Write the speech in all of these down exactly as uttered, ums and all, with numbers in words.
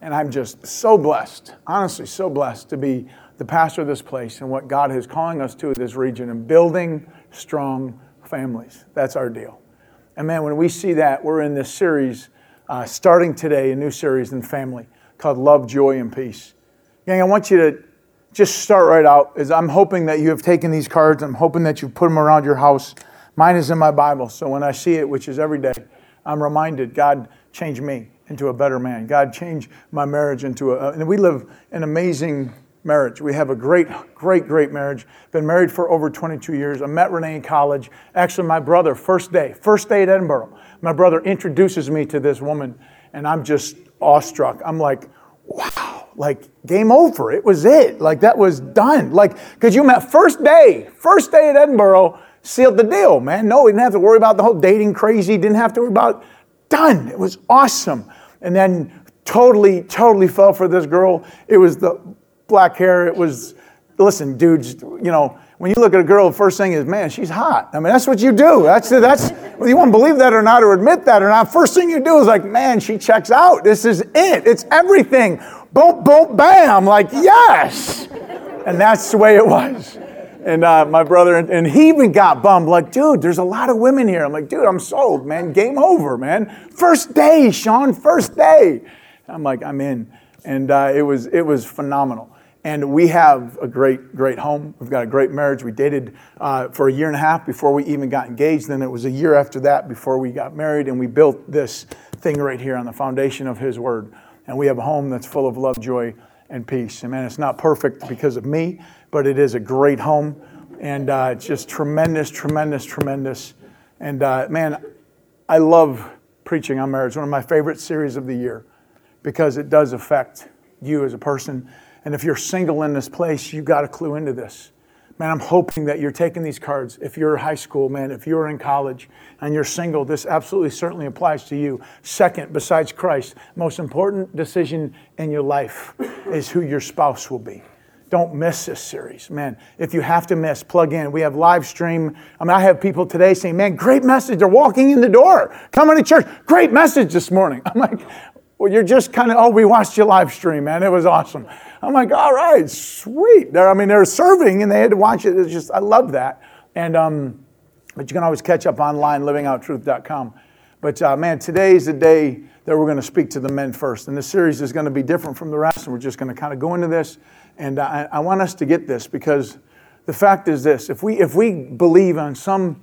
And I'm just so blessed, honestly so blessed to be the pastor of this place and what God is calling us to this region and building strong families. That's our deal. And man, when we see that, we're in this series, uh, starting today, a new series in family called Love, Joy, and Peace. Gang, I want you to just start right out. Is I'm hoping that you have taken these cards. I'm hoping that you put them around your house. Mine is in my Bible. So when I see it, which is every day, I'm reminded, God changed me into a better man. God changed my marriage into a, and we live an amazing marriage. We have a great, great, great marriage. Been married for over twenty-two years. I met Renee in college. Actually, my brother, first day, first day at Edinburgh, my brother introduces me to this woman, and I'm just awestruck. I'm like, wow, like game over. It was it. Like that was done. Like, because you met first day, first day at Edinburgh, sealed the deal, man. No, we didn't have to worry about the whole dating crazy. Didn't have to worry about, done. It was awesome. And then totally, totally fell for this girl. It was the black hair. It was, listen, dudes, you know, when you look at a girl, the first thing is, man, she's hot. I mean, that's what you do. That's, that's, whether you want to believe that or not, or admit that or not, first thing you do is like, man, she checks out. This is it. It's everything. Boom, boom, bam. Like, yes. And that's the way it was. And uh, my brother, and, and he even got bummed, like, dude, there's a lot of women here. I'm like, dude, I'm sold, man. Game over, man. First day, Sean, first day. I'm like, I'm in. And uh, it was it was phenomenal. And we have a great, great home. We've got a great marriage. We dated uh, for a year and a half before we even got engaged. Then it was a year after that before we got married. And we built this thing right here on the foundation of His Word. And we have a home that's full of love, joy, and peace. And man, it's not perfect because of me, but it is a great home. And uh, it's just tremendous, tremendous, tremendous. And uh, man, I love preaching on marriage. One of my favorite series of the year because it does affect you as a person. And if you're single in this place, you got to clue into this. Man, I'm hoping that you're taking these cards. If you're in high school, man, if you're in college and you're single, this absolutely certainly applies to you. Second, besides Christ, most important decision in your life is who your spouse will be. Don't miss this series, man. If you have to miss, plug in. We have live stream. I mean, I have people today saying, man, great message. They're walking in the door, coming to church. Great message this morning. I'm like, well, you're just kind of, oh, we watched your live stream, man. It was awesome. I'm like, all right, sweet. They're, I mean, they're serving and they had to watch it. It's just, I love that. And, um, but you can always catch up online, living out truth dot com. But uh, man, today's the day that we're going to speak to the men first. And this series is going to be different from the rest. And we're just going to kind of go into this. And I, I want us to get this because the fact is this. If we, if we believe on some,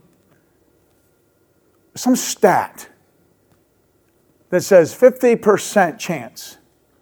some stat that says fifty percent chance.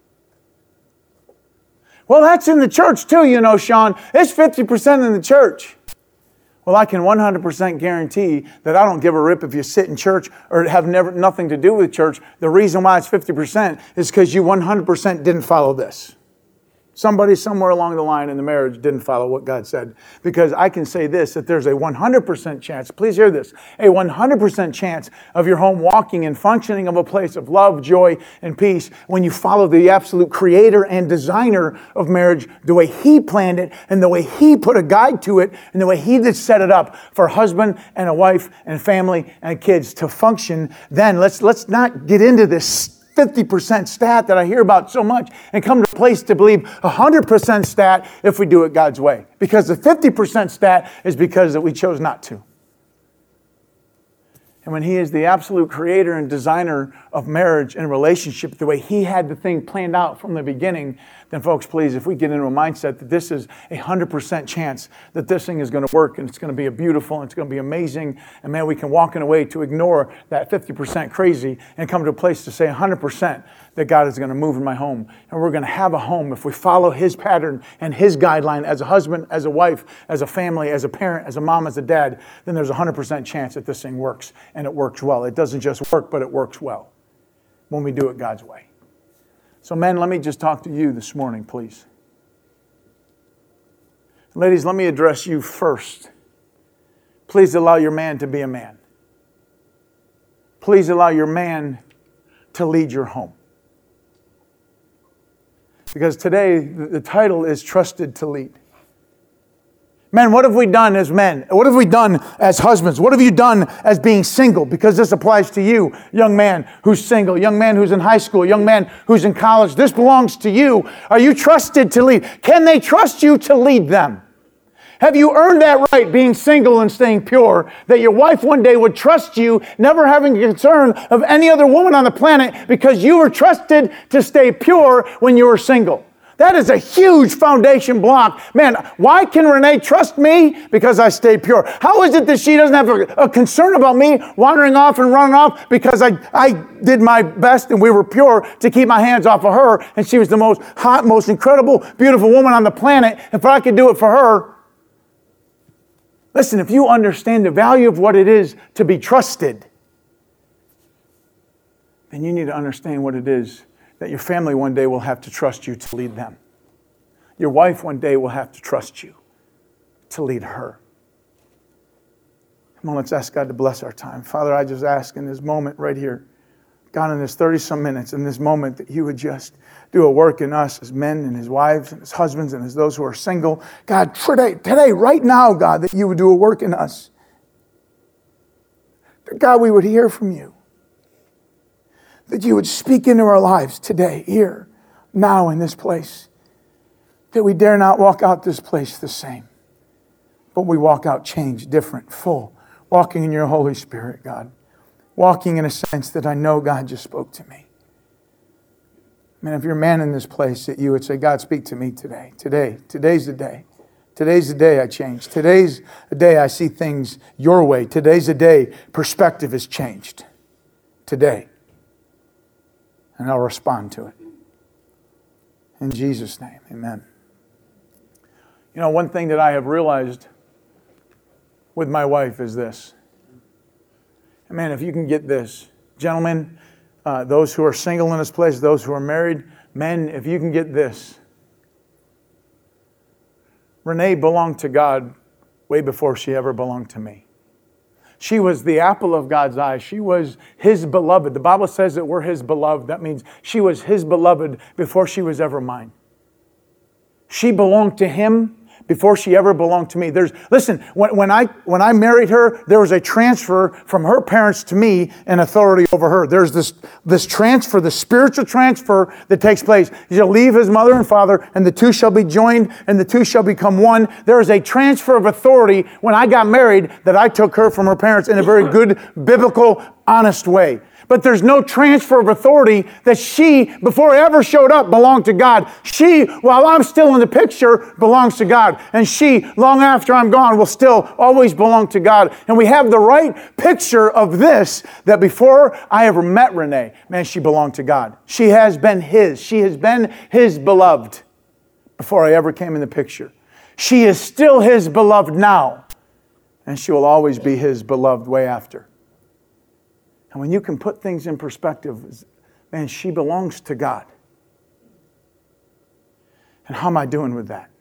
Well, that's in the church too, you know, Sean. It's fifty percent in the church. Well, I can one hundred percent guarantee that I don't give a rip if you sit in church or have never nothing to do with church. The reason why it's fifty percent is because you one hundred percent didn't follow this. Somebody somewhere along the line in the marriage didn't follow what God said. Because I can say this, that there's a one hundred percent chance, please hear this, a one hundred percent chance of your home walking and functioning of a place of love, joy, and peace when you follow the absolute creator and designer of marriage, the way He planned it and the way He put a guide to it and the way He did set it up for a husband and a wife and family and kids to function. Then let's, let's not get into this fifty percent stat that I hear about so much and come to a place to believe one hundred percent stat if we do it God's way. Because the fifty percent stat is because that we chose not to. And when He is the absolute creator and designer of marriage and relationship, the way He had the thing planned out from the beginning, then folks, please, if we get into a mindset that this is a one hundred percent chance that this thing is going to work and it's going to be a beautiful and it's going to be amazing, and man, we can walk in a way to ignore that fifty percent crazy and come to a place to say one hundred percent that God is going to move in my home. And we're going to have a home if we follow His pattern and His guideline as a husband, as a wife, as a family, as a parent, as a mom, as a dad, then there's a one hundred percent chance that this thing works and it works well. It doesn't just work, but it works well when we do it God's way. So men, let me just talk to you this morning, please. Ladies, let me address you first. Please allow your man to be a man. Please allow your man to lead your home. Because today, the title is Trusted to Lead. Men, what have we done as men? What have we done as husbands? What have you done as being single? Because this applies to you, young man who's single, young man who's in high school, young man who's in college. This belongs to you. Are you trusted to lead? Can they trust you to lead them? Have you earned that right, being single and staying pure, that your wife one day would trust you, never having concern of any other woman on the planet because you were trusted to stay pure when you were single? That is a huge foundation block. Man, why can Renee trust me? Because I stay pure. How is it that she doesn't have a, a concern about me wandering off and running off? Because I, I did my best and we were pure to keep my hands off of her. And she was the most hot, most incredible, beautiful woman on the planet. If I could do it for her. Listen, if you understand the value of what it is to be trusted, then you need to understand what it is that your family one day will have to trust you to lead them. Your wife one day will have to trust you to lead her. Come on, let's ask God to bless our time. Father, I just ask in this moment right here, God, in this thirty-some minutes, in this moment, that you would just do a work in us as men and as wives and as husbands and as those who are single. God, today, today, right now, God, that you would do a work in us. That, God, we would hear from you. That you would speak into our lives today, here, now, in this place. That we dare not walk out this place the same, but we walk out changed, different, full, walking in your Holy Spirit, God. Walking in a sense that I know God just spoke to me. Man, if you're a man in this place, that you would say, God, speak to me today. Today. Today's the day. Today's the day I change. Today's the day I see things your way. Today's the day perspective is changed. Today. And I'll respond to it. In Jesus' name, amen. You know, one thing that I have realized with my wife is this. Man, if you can get this. Gentlemen, uh, those who are single in this place, those who are married, men, if you can get this. Renee belonged to God way before she ever belonged to me. She was the apple of God's eye. She was His beloved. The Bible says that we're His beloved. That means she was His beloved before she was ever mine. She belonged to Him before she ever belonged to me. There's listen, when, when I when I married her, there was a transfer from her parents to me and authority over her. There's this, this transfer, the spiritual transfer that takes place. He shall leave his mother and father, and the two shall be joined, and the two shall become one. There is a transfer of authority when I got married that I took her from her parents in a very good, biblical, honest way. But there's no transfer of authority that she, before I ever showed up, belonged to God. She, while I'm still in the picture, belongs to God. And she, long after I'm gone, will still always belong to God. And we have the right picture of this, that before I ever met Renee, man, she belonged to God. She has been His. She has been His beloved before I ever came in the picture. She is still His beloved now. And she will always be His beloved way after. And when you can put things in perspective, man, she belongs to God. And how am I doing with that?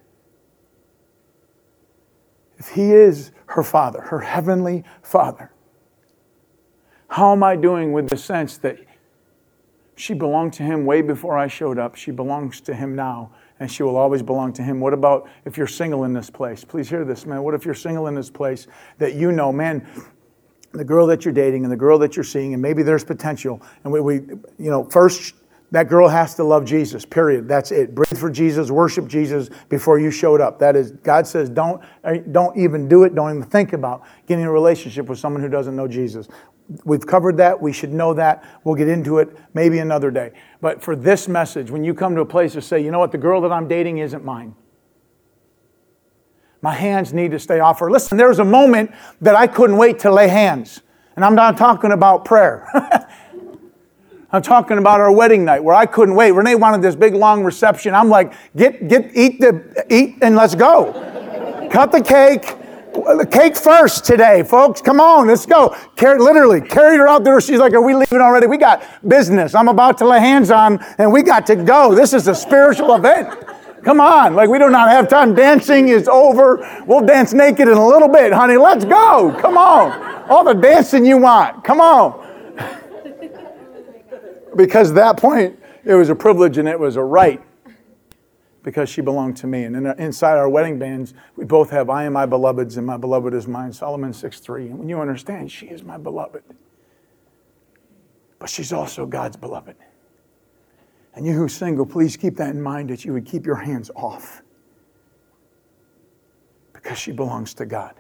If He is her Father, her heavenly Father, how am I doing with the sense that she belonged to Him way before I showed up? She belongs to Him now, and she will always belong to Him. What about if you're single in this place? Please hear this, man. What if you're single in this place that you know, man, the girl that you're dating and the girl that you're seeing, and maybe there's potential. And we, we, you know, first, that girl has to love Jesus, period. That's it. Breathe for Jesus, worship Jesus before you showed up. That is, God says, don't, don't even do it. Don't even think about getting a relationship with someone who doesn't know Jesus. We've covered that. We should know that. We'll get into it maybe another day. But for this message, when you come to a place to say, you know what, the girl that I'm dating isn't mine. My hands need to stay off her. Listen, there was a moment that I couldn't wait to lay hands. And I'm not talking about prayer. I'm talking about our wedding night where I couldn't wait. Renee wanted this big, long reception. I'm like, get, get, eat the, eat and let's go. Cut the cake. The cake first today, folks. Come on, let's go. Carry, literally, carried her out there. She's like, are we leaving already? We got business I'm about to lay hands on, and we got to go. This is a spiritual event. Come on, like we do not have time. Dancing is over. We'll dance naked in a little bit, honey. Let's go. Come on. All the dancing you want. Come on. Because at that point, it was a privilege and it was a right because she belonged to me. And in, inside our wedding bands, we both have, I am my beloved's and my beloved is mine, Solomon six three. And when you understand, she is my beloved. But she's also God's beloved. And you who's single, please keep that in mind, that you would keep your hands off. Because she belongs to God.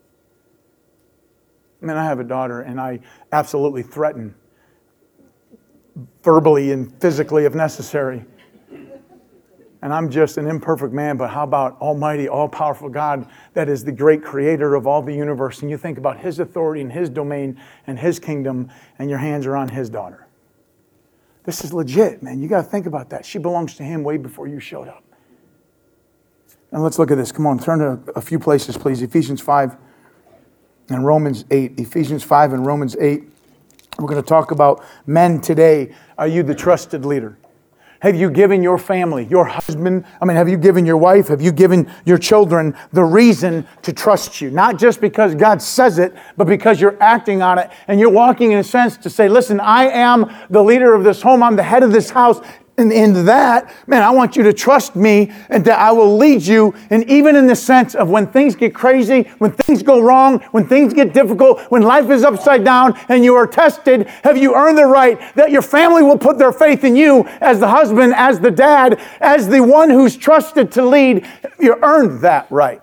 I mean, I have a daughter, and I absolutely threaten, verbally and physically if necessary. And I'm just an imperfect man, but how about Almighty, all-powerful God that is the great creator of all the universe, and you think about His authority and His domain and His kingdom, and your hands are on His daughter. This is legit, man. You got to think about that. She belongs to Him way before you showed up. Now let's look at this. Come on, turn to a few places, please. Ephesians five and Romans eight. Ephesians five and Romans eight. We're going to talk about men today. Are you the trusted leader? Have you given your family, your husband, I mean, have you given your wife, have you given your children the reason to trust you? Not just because God says it, but because you're acting on it and you're walking in a sense to say, listen, I am the leader of this home. I'm the head of this house. And in that, man, I want you to trust me and that I will lead you. And even in the sense of when things get crazy, when things go wrong, when things get difficult, when life is upside down and you are tested, have you earned the right that your family will put their faith in you as the husband, as the dad, as the one who's trusted to lead? You earned that right.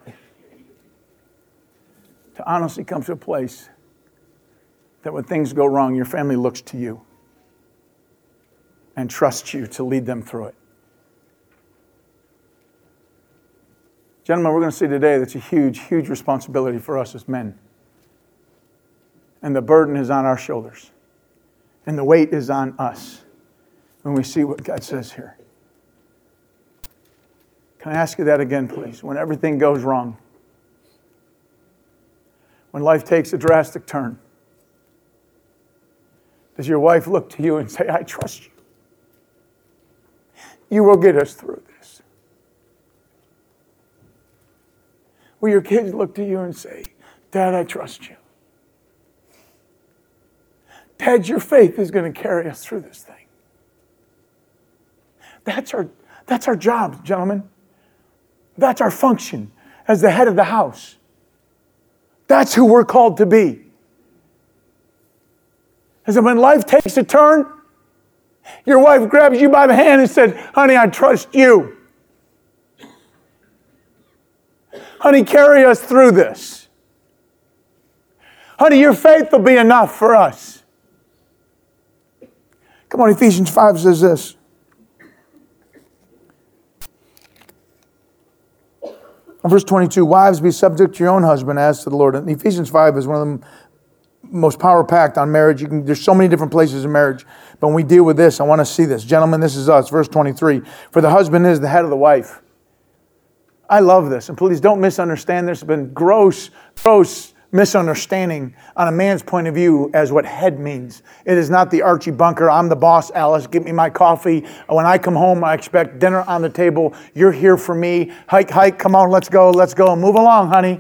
To honestly come to a place that when things go wrong, your family looks to you and trust you to lead them through it. Gentlemen, we're going to see today that's a huge, huge responsibility for us as men. And the burden is on our shoulders. And the weight is on us when we see what God says here. Can I ask you that again, please? When everything goes wrong, when life takes a drastic turn, does your wife look to you and say, I trust you? You will get us through this. Will your kids look to you and say, Dad, I trust you. Dad, your faith is going to carry us through this thing. That's our, that's our job, gentlemen. That's our function as the head of the house. That's who we're called to be. As when life takes a turn, your wife grabs you by the hand and said, honey, I trust you. Honey, carry us through this. Honey, your faith will be enough for us. Come on, Ephesians five says this. Verse twenty-two, wives, be subject to your own husband as to the Lord. And Ephesians five is one of the most power-packed on marriage. You can, there's so many different places in marriage. But when we deal with this, I want to see this. Gentlemen, this is us. Verse twenty-three. For the husband is the head of the wife. I love this. And please don't misunderstand. There's been gross, gross misunderstanding on a man's point of view as what head means. It is not the Archie Bunker, I'm the boss, Alice, give me my coffee. When I come home, I expect dinner on the table. You're here for me. Hike, hike, come on, let's go, let's go. Move along, honey.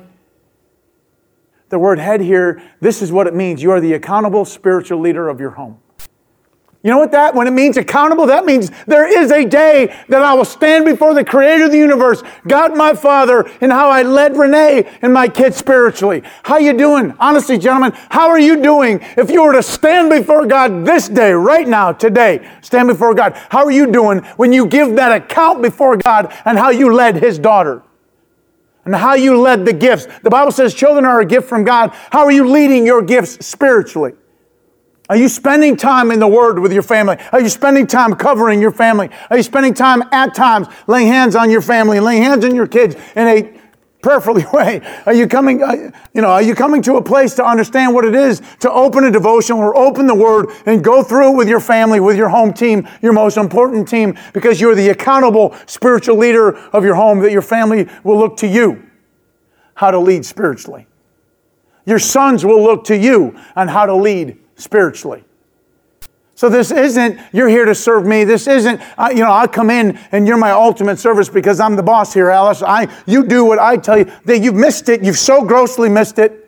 The word head here, this is what it means. You are the accountable spiritual leader of your home. You know what that, when it means accountable, that means there is a day that I will stand before the creator of the universe, God my Father, and how I led Renee and my kids spiritually. How you doing? Honestly, gentlemen, how are you doing if you were to stand before God this day, right now, today, stand before God? How are you doing when you give that account before God and how you led His daughter? And how you led the gifts. The Bible says children are a gift from God. How are you leading your gifts spiritually? Are you spending time in the Word with your family? Are you spending time covering your family? Are you spending time at times laying hands on your family and laying hands on your kids in a prayerfully way? Are you coming, you know, are you coming to a place to understand what it is to open a devotion or open the Word and go through it with your family, with your home team, your most important team, because you're the accountable spiritual leader of your home, that your family will look to you how to lead spiritually. Your sons will look to you on how to lead spiritually. So this isn't, you're here to serve me. This isn't, uh, you know, I come in and you're my ultimate service because I'm the boss here, Alice. I, you do what I tell you. That you've missed it. You've so grossly missed it.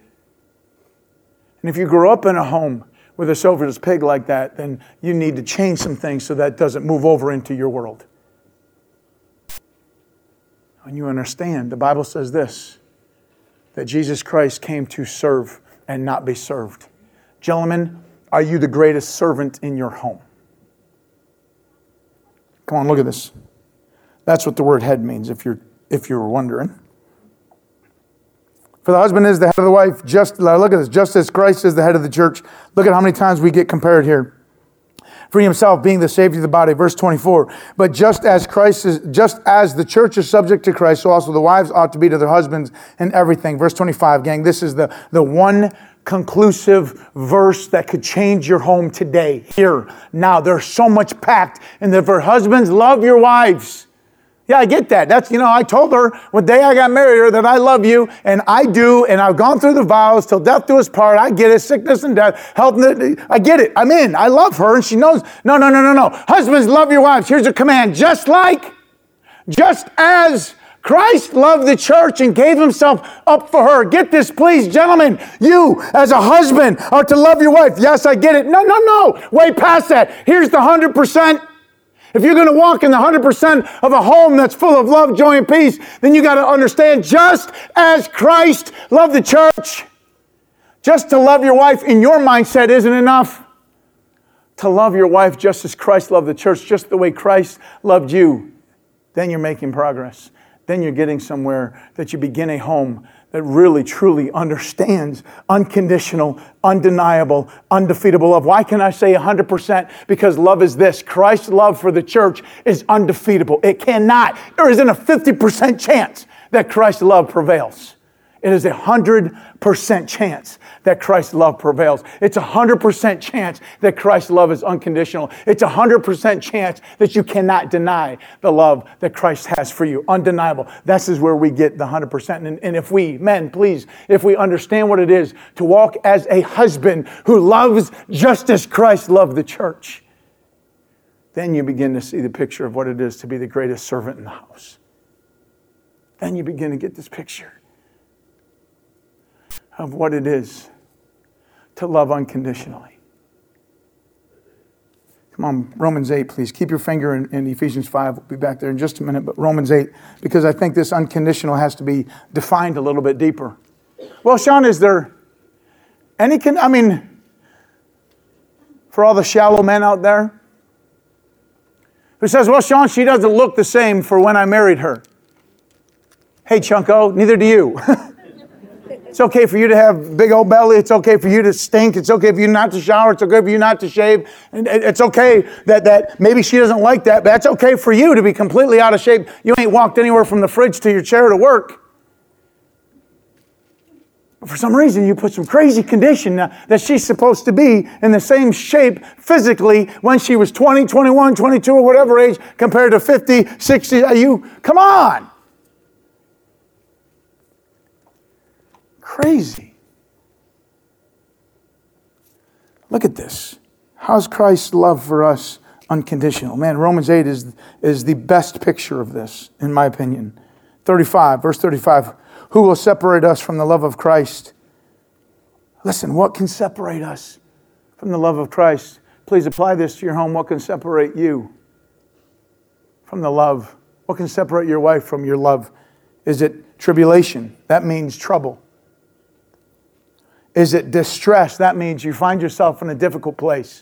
And if you grew up in a home with a selfish pig like that, then you need to change some things so that doesn't move over into your world. When you understand, the Bible says this, that Jesus Christ came to serve and not be served. Gentlemen, are you the greatest servant in your home? Come on, look at this. That's what the word head means, if you're if you were wondering. For the husband is the head of the wife, just look at this, just as Christ is the head of the church. Look at how many times we get compared here. For himself being the Savior of the body, verse twenty-four. But just as Christ is, just as the church is subject to Christ, so also the wives ought to be to their husbands in everything. Verse twenty-five, gang, this is the, the one conclusive verse that could change your home today. Here, now, there's so much packed in the verse. Husbands, love your wives. Yeah, I get that. That's, you know, I told her the day I got married her that I love you, and I do, and I've gone through the vows till death do us part. I get it, sickness and death, health and I get it. I'm in. I love her, and she knows. No, no, no, no, no. Husbands, love your wives. Here's a command. Just like, just as Christ loved the church and gave himself up for her. Get this, please, gentlemen. You, as a husband, are to love your wife. Yes, I get it. No, no, no. Way past that. Here's the one hundred percent. If you're going to walk in the one hundred percent of a home that's full of love, joy, and peace, then you got to understand, just as Christ loved the church, just to love your wife in your mindset isn't enough. To love your wife just as Christ loved the church, just the way Christ loved you, then you're making progress. Then you're getting somewhere that you begin a home that really, truly understands unconditional, undeniable, undefeatable love. Why can I say one hundred percent? Because love is this. Christ's love for the church is undefeatable. It cannot. There isn't a fifty percent chance that Christ's love prevails. It is a one hundred percent chance that Christ's love prevails. It's a one hundred percent chance that Christ's love is unconditional. It's a one hundred percent chance that you cannot deny the love that Christ has for you. Undeniable. This is where we get the one hundred percent. And, and if we, men, please, if we understand what it is to walk as a husband who loves just as Christ loved the church, then you begin to see the picture of what it is to be the greatest servant in the house. Then you begin to get this picture of what it is to love unconditionally. Come on, Romans eight, please. Keep your finger in, in Ephesians five. We'll be back there in just a minute. But Romans eight, because I think this unconditional has to be defined a little bit deeper. Well, Sean, is there any, con- I mean, for all the shallow men out there who says, well, Sean, she doesn't look the same for when I married her. Hey, Chunko, neither do you. It's okay for you to have big old belly. It's okay for you to stink. It's okay for you not to shower. It's okay for you not to shave. And it's okay that, that maybe she doesn't like that, but that's okay for you to be completely out of shape. You ain't walked anywhere from the fridge to your chair to work. But for some reason, you put some crazy condition that she's supposed to be in the same shape physically when she was twenty, twenty-one, twenty-two, or whatever age compared to fifty, sixty. You, come on. Crazy. Look at this. How's Christ's love for us unconditional? Man, Romans eight is, is the best picture of this, in my opinion. thirty-five, verse thirty-five. Who will separate us from the love of Christ? Listen, what can separate us from the love of Christ? Please apply this to your home. What can separate you from the love? What can separate your wife from your love? Is it tribulation? That means trouble. Is it distress? That means you find yourself in a difficult place.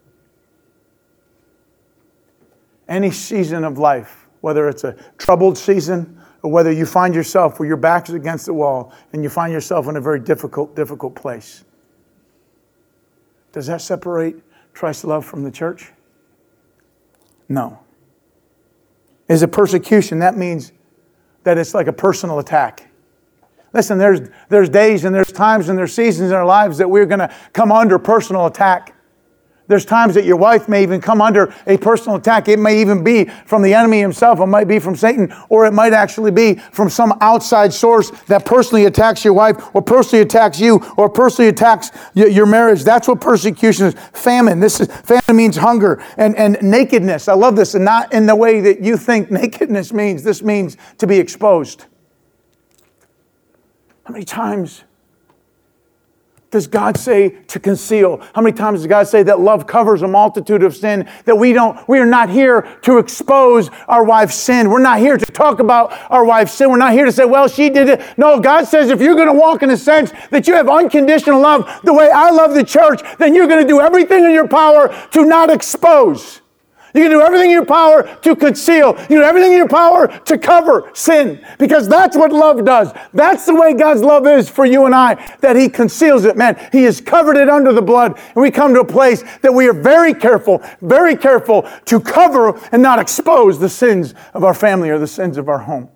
Any season of life, whether it's a troubled season or whether you find yourself where your back is against the wall and you find yourself in a very difficult, difficult place. Does that separate Christ's love from the church? No. Is it persecution? That means that it's like a personal attack. Listen, there's there's days and there's times and there's seasons in our lives that we're going to come under personal attack. There's times that your wife may even come under a personal attack. It may even be from the enemy himself. It might be from Satan, or it might actually be from some outside source that personally attacks your wife, or personally attacks you, or personally attacks y- your marriage. That's what persecution is. Famine. This is famine means hunger and, and nakedness. I love this, and not in the way that you think nakedness means. This means to be exposed. How many times does God say to conceal? How many times does God say that love covers a multitude of sin? That we don't, we are not here to expose our wife's sin. We're not here to talk about our wife's sin. We're not here to say, well, she did it. No, God says if you're going to walk in a sense that you have unconditional love the way I love the church, then you're going to do everything in your power to not expose. You can do everything in your power to conceal. You can do everything in your power to cover sin. Because that's what love does. That's the way God's love is for you and I, that He conceals it, man. He has covered it under the blood. And we come to a place that we are very careful, very careful to cover and not expose the sins of our family or the sins of our home.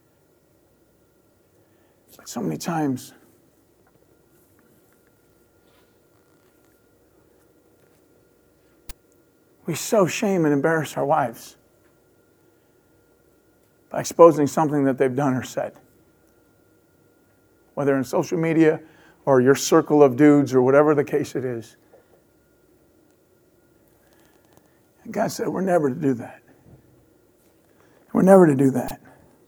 But so many times, we so shame and embarrass our wives by exposing something that they've done or said. Whether in social media or your circle of dudes or whatever the case it is. And God said we're never to do that. We're never to do that.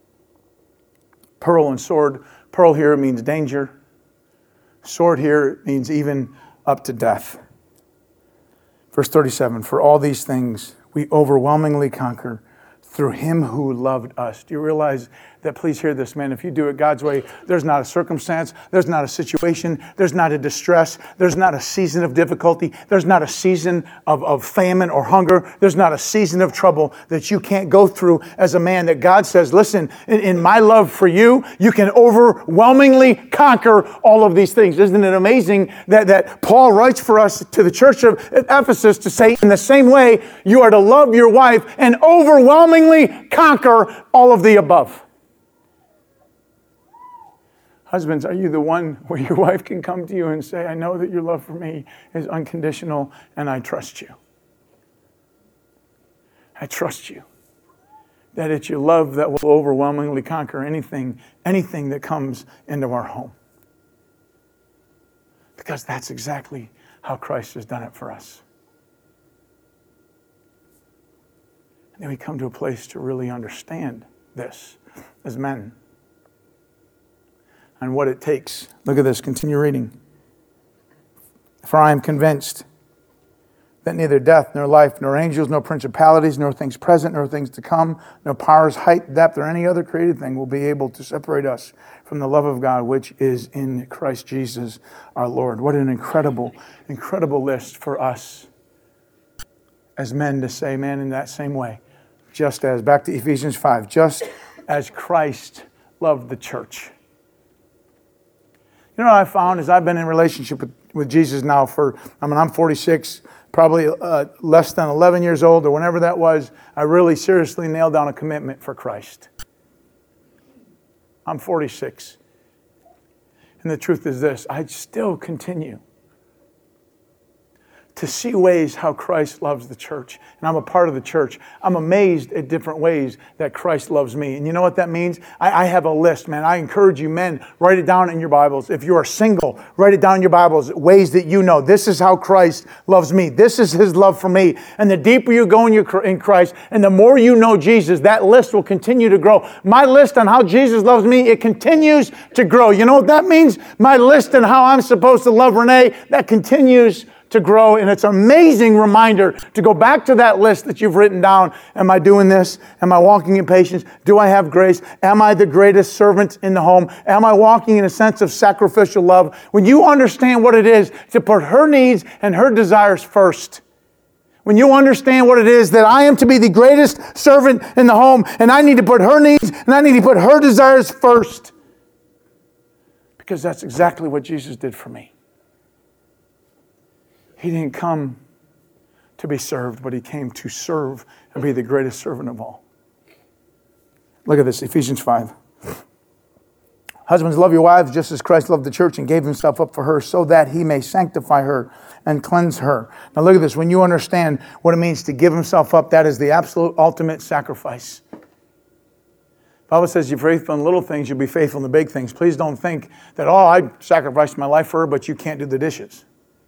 Pearl and sword. Pearl here means danger. Sword here means even up to death. Verse thirty-seven, for all these things we overwhelmingly conquer through Him who loved us. Do you realize that? Please hear this, man. If you do it God's way, there's not a circumstance, there's not a situation, there's not a distress, there's not a season of difficulty, there's not a season of, of famine or hunger, there's not a season of trouble that you can't go through as a man that God says, listen, in, in my love for you, you can overwhelmingly conquer all of these things. Isn't it amazing that, that Paul writes for us to the church of Ephesus to say, in the same way, you are to love your wife and overwhelmingly conquer all of the above. Husbands, are you the one where your wife can come to you and say, I know that your love for me is unconditional and I trust you. I trust you. That it's your love that will overwhelmingly conquer anything, anything that comes into our home. Because that's exactly how Christ has done it for us. And then we come to a place to really understand this as men. And what it takes. Look at this, continue reading. For I am convinced that neither death, nor life, nor angels, nor principalities, nor things present, nor things to come, nor powers, height, depth, or any other created thing will be able to separate us from the love of God, which is in Christ Jesus our Lord. What an incredible, incredible list for us as men to say, man, in that same way, just as, back to Ephesians five, just as Christ loved the church. You know what I found is I've been in relationship with, with Jesus now for, I mean, I'm forty-six, probably uh, less than eleven years old or whenever that was. I really seriously nailed down a commitment for Christ. I'm forty-six. And the truth is this, I still continue to see ways how Christ loves the church. And I'm a part of the church. I'm amazed at different ways that Christ loves me. And you know what that means? I, I have a list, man. I encourage you, men, write it down in your Bibles. If you are single, write it down in your Bibles. Ways that you know, this is how Christ loves me. This is His love for me. And the deeper you go in, your, in Christ, and the more you know Jesus, that list will continue to grow. My list on how Jesus loves me, it continues to grow. You know what that means? My list on how I'm supposed to love Renee, that continues to grow, and it's an amazing reminder to go back to that list that you've written down. Am I doing this? Am I walking in patience? Do I have grace? Am I the greatest servant in the home? Am I walking in a sense of sacrificial love? When you understand what it is to put her needs and her desires first, when you understand what it is that I am to be the greatest servant in the home, and I need to put her needs and I need to put her desires first, because that's exactly what Jesus did for me. He didn't come to be served, but He came to serve and be the greatest servant of all. Look at this, Ephesians five. Husbands, love your wives just as Christ loved the church and gave Himself up for her so that He may sanctify her and cleanse her. Now look at this. When you understand what it means to give Himself up, that is the absolute ultimate sacrifice. The Bible says you're faithful in little things, you'll be faithful in the big things. Please don't think that, oh, I sacrificed my life for her, but you can't do the dishes.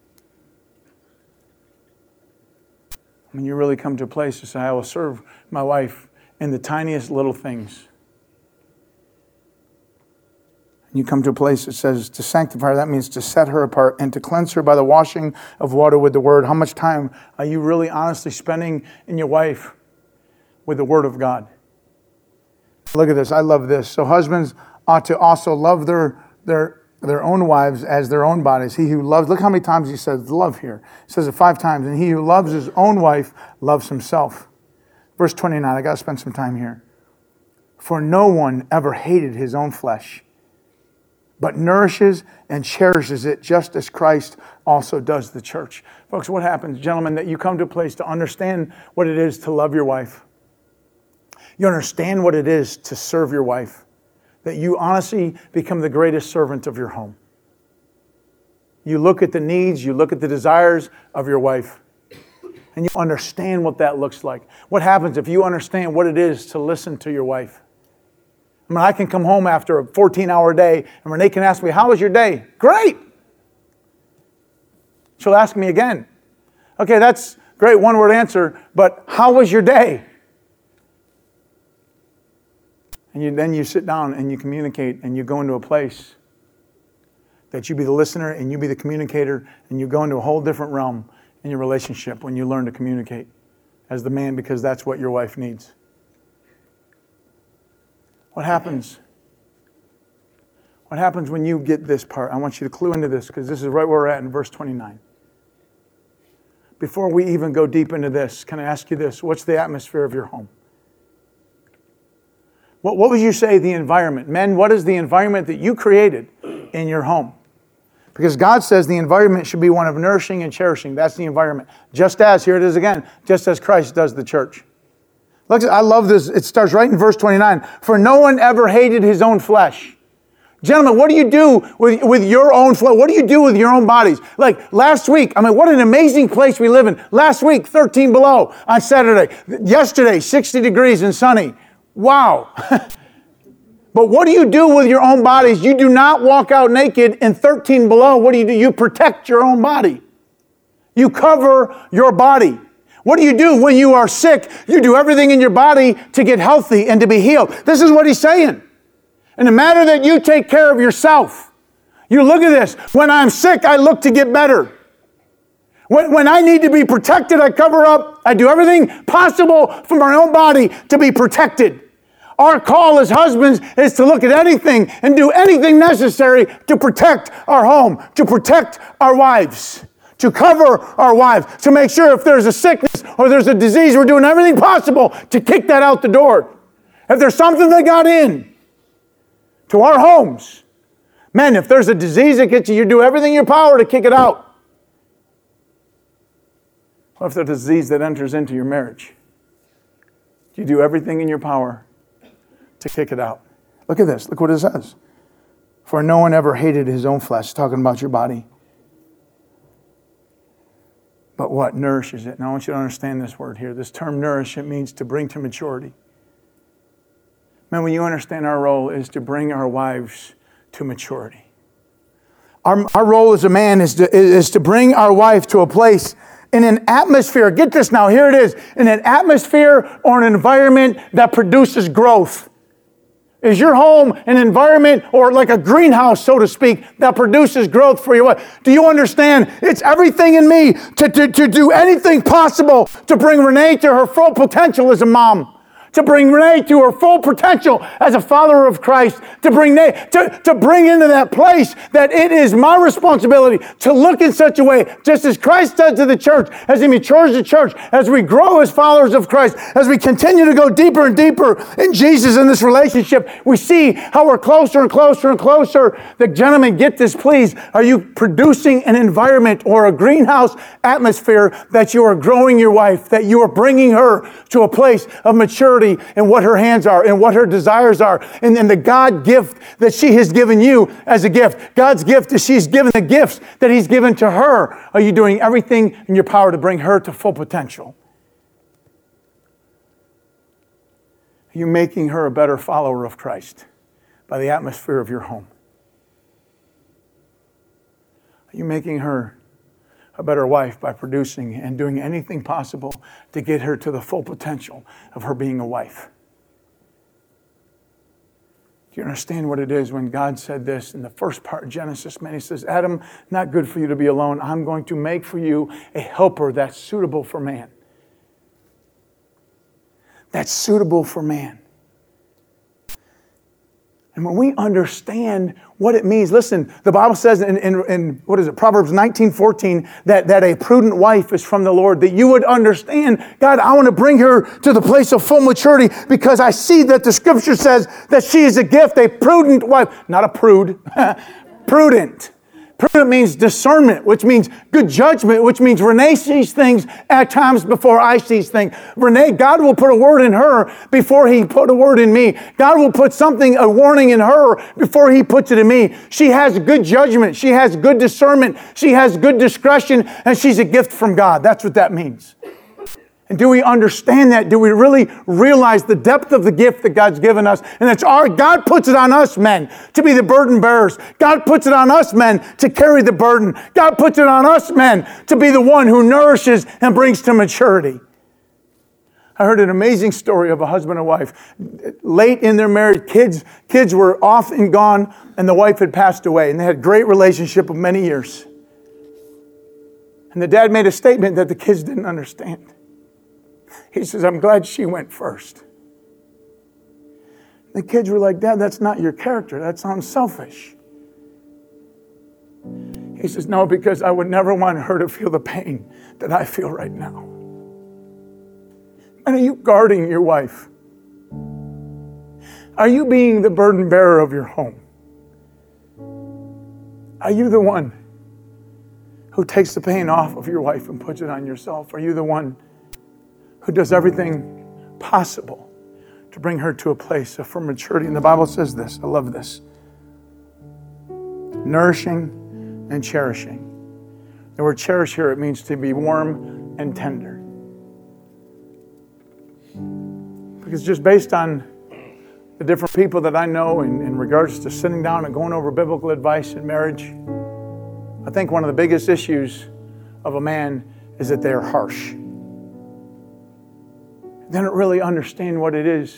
When you really come to a place to say, I will serve my wife in the tiniest little things. You come to a place that says to sanctify her, that means to set her apart and to cleanse her by the washing of water with the word. How much time are you really honestly spending in your wife with the word of God? Look at this. I love this. So husbands ought to also love their their their own wives as their own bodies. He who loves, look how many times he says love here. He says it five times. And he who loves his own wife loves himself. Verse twenty-nine, I got to spend some time here. For no one ever hated his own flesh, but nourishes and cherishes it just as Christ also does the church. Folks, what happens, gentlemen, that you come to a place to understand what it is to love your wife. You understand what it is to serve your wife. That you honestly become the greatest servant of your home. You look at the needs, you look at the desires of your wife, and you understand what that looks like. What happens if you understand what it is to listen to your wife? I mean, I can come home after a fourteen-hour day, and Renee can ask me, how was your day? Great! She'll ask me again. Okay, that's great, one-word answer, but how was your day? And you, then you sit down and you communicate and you go into a place that you be the listener and you be the communicator and you go into a whole different realm in your relationship when you learn to communicate as the man, because that's what your wife needs. What happens? What happens when you get this part? I want you to clue into this because this is right where we're at in verse twenty-nine. Before we even go deep into this, can I ask you this? What's the atmosphere of your home? What, what would you say the environment? Men, what is the environment that you created in your home? Because God says the environment should be one of nourishing and cherishing. That's the environment. Just as, here it is again, just as Christ does the church. Look, I love this. It starts right in verse twenty-nine. For no one ever hated his own flesh. Gentlemen, what do you do with, with your own flesh? What do you do with your own bodies? Like last week, I mean, what an amazing place we live in. Last week, thirteen below on Saturday. Yesterday, sixty degrees and sunny. Wow. But what do you do with your own bodies? You do not walk out naked in thirteen below. What do you do? You protect your own body. You cover your body. What do you do when you are sick? You do everything in your body to get healthy and to be healed. This is what he's saying. In the matter that you take care of yourself. You look at this. When I'm sick, I look to get better. When, when I need to be protected, I cover up. I do everything possible for my own body to be protected. Our call as husbands is to look at anything and do anything necessary to protect our home, to protect our wives, to cover our wives, to make sure if there's a sickness or there's a disease, we're doing everything possible to kick that out the door. If there's something that got in to our homes, men, if there's a disease that gets you, you do everything in your power to kick it out. What if there's a disease that enters into your marriage? You do everything in your power to kick it out. Look at this. Look what it says. For no one ever hated his own flesh, talking about your body. But what? Nourishes it. Now I want you to understand this word here. This term nourish, it means to bring to maturity. Man, when you understand our role is to bring our wives to maturity. Our, our role as a man is to, is to bring our wife to a place in an atmosphere. Get this now, here it is. In an atmosphere or an environment that produces growth. Is your home an environment or like a greenhouse, so to speak, that produces growth for your wife? Do you understand? It's everything in me to, to, to do anything possible to bring Renee to her full potential as a mom. To bring Renee to her full potential as a follower of Christ. To bring Renee, to, to bring into that place that it is my responsibility to look in such a way, just as Christ does to the church, as He matures the church, as we grow as followers of Christ, as we continue to go deeper and deeper in Jesus in this relationship, we see how we're closer and closer and closer. The gentlemen, get this, please. Are you producing an environment or a greenhouse atmosphere that you are growing your wife, that you are bringing her to a place of maturity and what her hands are and what her desires are and, and the God gift that she has given you as a gift. God's gift is she's given the gifts that He's given to her. Are you doing everything in your power to bring her to full potential? Are you making her a better follower of Christ by the atmosphere of your home? Are you making her a better wife by producing and doing anything possible to get her to the full potential of her being a wife? Do you understand what it is when God said this in the first part of Genesis? Man, he says, Adam, not good for you to be alone. I'm going to make for you a helper that's suitable for man. That's suitable for man. And when we understand what it means, listen, the Bible says in, in, in what is it, Proverbs nineteen fourteen, that, that a prudent wife is from the Lord, that you would understand, God, I want to bring her to the place of full maturity because I see that the scripture says that she is a gift, a prudent wife, not a prude, prudent. Prudent means discernment, which means good judgment, which means Renee sees things at times before I see things. Renee, God will put a word in her before He put a word in me. God will put something, a warning in her before He puts it in me. She has good judgment. She has good discernment. She has good discretion, and she's a gift from God. That's what that means. And do we understand that? Do we really realize the depth of the gift that God's given us? And it's our, God puts it on us, men, to be the burden bearers. God puts it on us, men, to carry the burden. God puts it on us, men, to be the one who nourishes and brings to maturity. I heard an amazing story of a husband and wife. Late in their marriage, kids, kids were off and gone, and the wife had passed away. And they had a great relationship of many years. And the dad made a statement that the kids didn't understand. He says, I'm glad she went first. The kids were like, Dad, that's not your character. That sounds selfish. He says, no, because I would never want her to feel the pain that I feel right now. And are you guarding your wife? Are you being the burden bearer of your home? Are you the one who takes the pain off of your wife and puts it on yourself? Are you the one who does everything possible to bring her to a place of full maturity? And the Bible says this, I love this. Nourishing and cherishing. The word cherish here, it means to be warm and tender. Because just based on the different people that I know in, in regards to sitting down and going over biblical advice in marriage, I think one of the biggest issues of a man is that they are harsh. They don't really understand what it is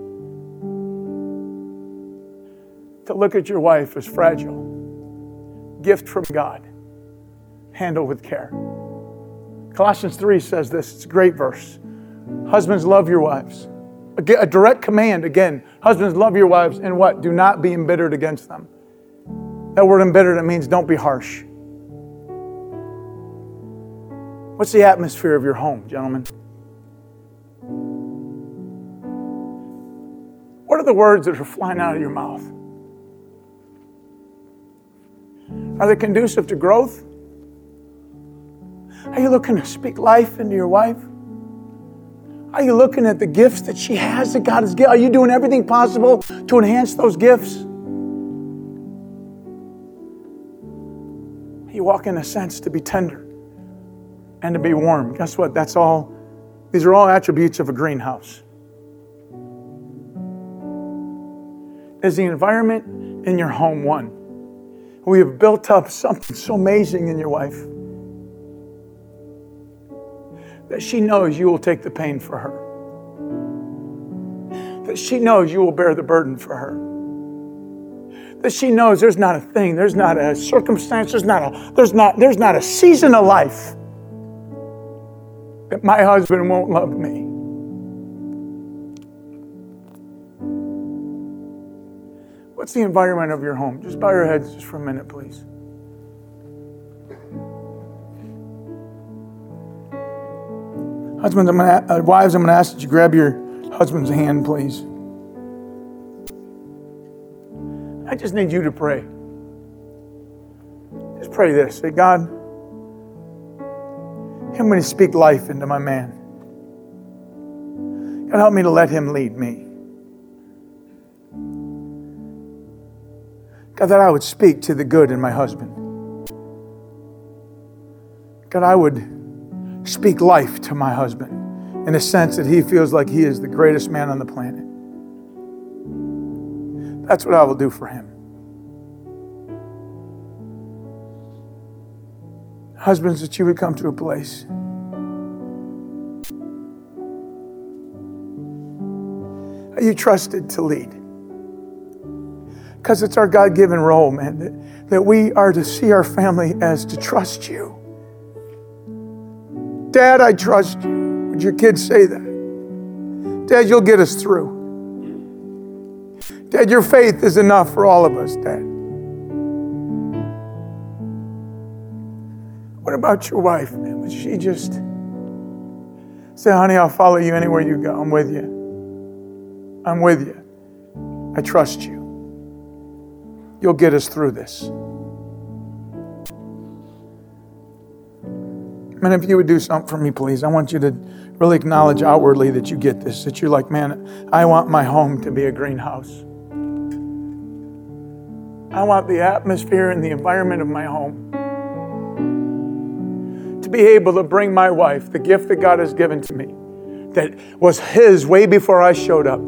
to look at your wife as fragile, gift from God, handle with care. Colossians three says this, it's a great verse. Husbands, love your wives. A direct command, again, husbands, love your wives, and what? Do not be embittered against them. That word embittered, it means don't be harsh. What's the atmosphere of your home, gentlemen? What are the words that are flying out of your mouth? Are they conducive to growth? Are you looking to speak life into your wife? Are you looking at the gifts that she has, that God has given? Are you doing everything possible to enhance those gifts? You walk in a sense to be tender and to be warm. Guess what? That's all. These are all attributes of a greenhouse. Is the environment in your home one? We have built up something so amazing in your wife that she knows you will take the pain for her. That she knows you will bear the burden for her. That she knows there's not a thing, there's not a circumstance, there's not a, there's not, there's not a season of life that my husband won't love me. What's the environment of your home? Just bow your heads just for a minute, please. Husbands, I'm gonna, uh, wives, I'm going to ask that you grab your husband's hand, please. I just need you to pray. Just pray this. Say, God, help me to speak life into my man. God, help me to let him lead me. God, that I would speak to the good in my husband. God, I would speak life to my husband in a sense that he feels like he is the greatest man on the planet. That's what I will do for him. Husbands, that you would come to a place are you trusted to lead. Because it's our God-given role, man, that, that we are to see our family as to trust you. Dad, I trust you. Would your kids say that? Dad, you'll get us through. Dad, your faith is enough for all of us, Dad. What about your wife, man? Would she just say, honey, I'll follow you anywhere you go. I'm with you. I'm with you. I trust you. You'll get us through this. Man, if you would do something for me, please. I want you to really acknowledge outwardly that you get this, that you're like, man, I want my home to be a greenhouse. I want the atmosphere and the environment of my home to be able to bring my wife the gift that God has given to me, that was His way before I showed up,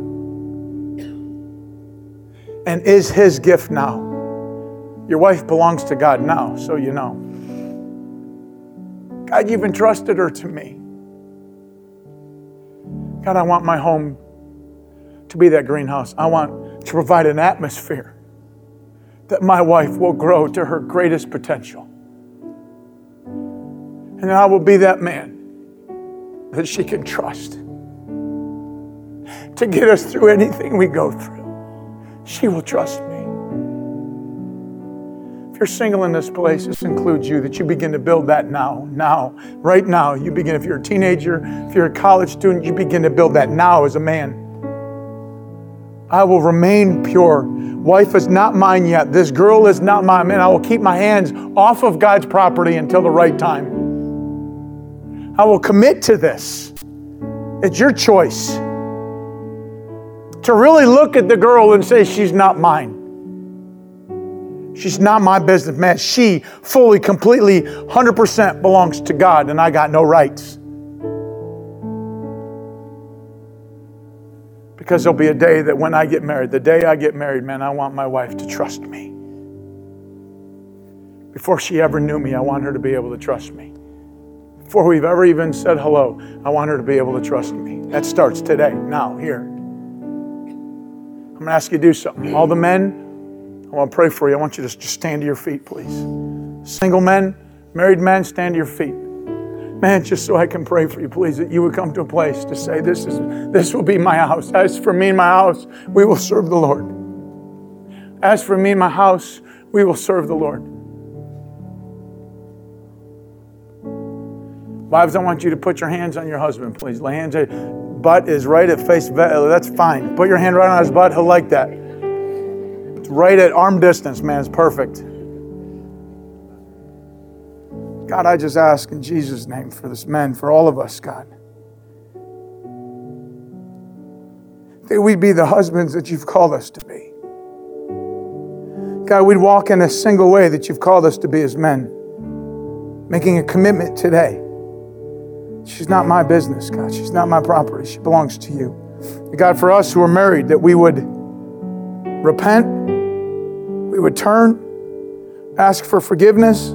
and is His gift now. Your wife belongs to God now, so you know. God, you've entrusted her to me. God, I want my home to be that greenhouse. I want to provide an atmosphere that my wife will grow to her greatest potential. And I will be that man that she can trust to get us through anything we go through. She will trust me. If you're single in this place, this includes you, that you begin to build that now, now, right now. You begin, if you're a teenager, if you're a college student, you begin to build that now as a man. I will remain pure. Wife is not mine yet. This girl is not mine. Man, I will keep my hands off of God's property until the right time. I will commit to this. It's your choice to really look at the girl and say, she's not mine. She's not my business, man. She fully, completely, one hundred percent belongs to God, and I got no rights. Because there'll be a day that when I get married, the day I get married, man, I want my wife to trust me. Before she ever knew me, I want her to be able to trust me. Before we've ever even said hello, I want her to be able to trust me. That starts today, now, here. I'm going to ask you to do something. All the men, I want to pray for you. I want you to just stand to your feet, please. Single men, married men, stand to your feet. Man, just so I can pray for you, please, that you would come to a place to say, this is this will be my house. As for me and my house, we will serve the Lord. As for me and my house, we will serve the Lord. Wives, I want you to put your hands on your husband, please. Lay hands on butt is right at face value. That's fine. Put your hand right on his butt. He'll like that. It's right at arm distance, man. It's perfect. God, I just ask in Jesus' name for this men, for all of us, God, that we'd be the husbands that you've called us to be. God, we'd walk in a single way that you've called us to be as men, making a commitment today. She's not my business, God. She's not my property. She belongs to you. God, for us who are married, that we would repent, we would turn, ask for forgiveness.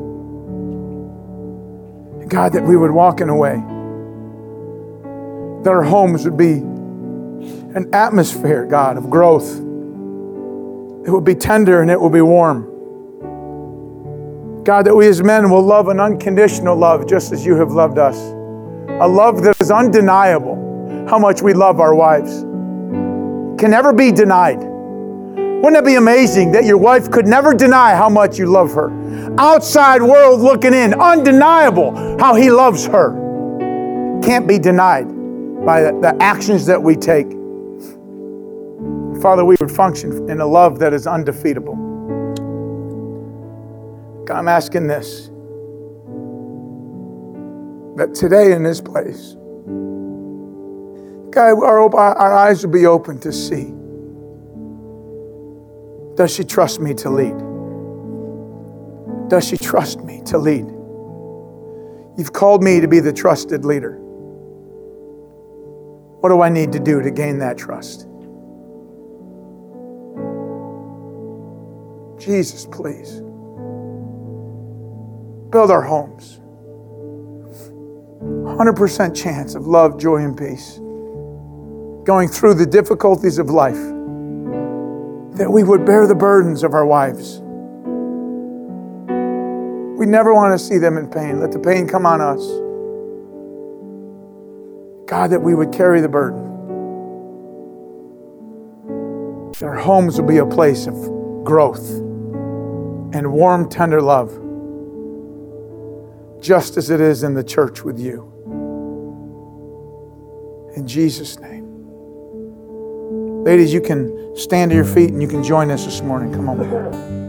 God, that we would walk in a way that our homes would be an atmosphere, God, of growth. It will be tender and it will be warm. God, that we as men will love an unconditional love just as you have loved us. A love that is undeniable, how much we love our wives. Can never be denied. Wouldn't it be amazing that your wife could never deny how much you love her? Outside world looking in, undeniable how he loves her. Can't be denied by the, the actions that we take. Father, we would function in a love that is undefeatable. God, I'm asking this, that today in this place, God, our, our eyes will be open to see. Does she trust me to lead? Does she trust me to lead? You've called me to be the trusted leader. What do I need to do to gain that trust? Jesus, please. Build our homes. one hundred percent chance of love, joy, and peace. Going through the difficulties of life. that we would bear the burdens of our wives. We never want to see them in pain. Let the pain come on us. God, that we would carry the burden. That our homes will be a place of growth and warm, tender love, just as it is in the church with you. In Jesus' name. Ladies, you can stand to your feet and you can join us this morning. Come on.